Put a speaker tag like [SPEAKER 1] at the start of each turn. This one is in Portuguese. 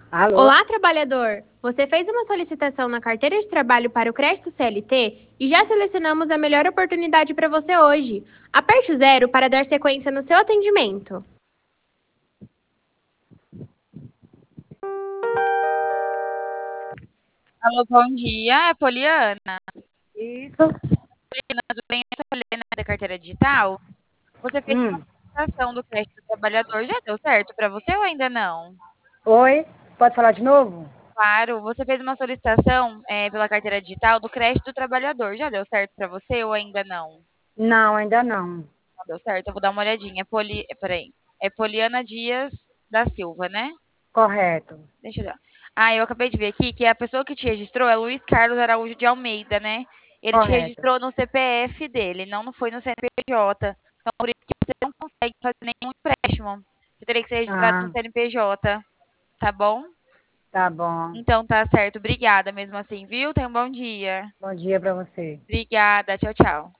[SPEAKER 1] Alô?
[SPEAKER 2] Olá, trabalhador! Você fez uma solicitação na carteira de trabalho para o crédito CLT e já selecionamos a melhor oportunidade para você hoje. Aperte o zero para dar sequência no seu atendimento.
[SPEAKER 3] Alô, bom dia, é Poliana.
[SPEAKER 1] Isso?
[SPEAKER 3] Poliana, tudo bem? Eu sou a Poliana da Carteira Digital. Você fez uma
[SPEAKER 1] Hum.
[SPEAKER 3] solicitação do crédito do trabalhador, já deu certo para você ou ainda não?
[SPEAKER 1] Oi? Pode falar de novo?
[SPEAKER 3] Claro, você fez uma solicitação pela Carteira Digital do crédito do trabalhador, já deu certo para você ou ainda não?
[SPEAKER 1] Não, ainda não.
[SPEAKER 3] Não deu certo, eu vou dar uma olhadinha. Peraí, é Poliana Dias da Silva, né?
[SPEAKER 1] Correto.
[SPEAKER 3] Deixa eu ver. Ah, eu acabei de ver aqui que a pessoa que te registrou é Luiz Carlos Araújo de Almeida, né? Ele te
[SPEAKER 1] Correto.
[SPEAKER 3] registrou no CPF dele, não foi no CNPJ. Então, por isso que você não consegue fazer nenhum empréstimo. Você teria que ser registrado no
[SPEAKER 1] Ah,
[SPEAKER 3] CNPJ, tá bom?
[SPEAKER 1] tá bom.
[SPEAKER 3] Então, tá certo. Obrigada mesmo assim, viu? Tenha um bom dia.
[SPEAKER 1] Bom dia pra você.
[SPEAKER 3] Obrigada. Tchau, tchau.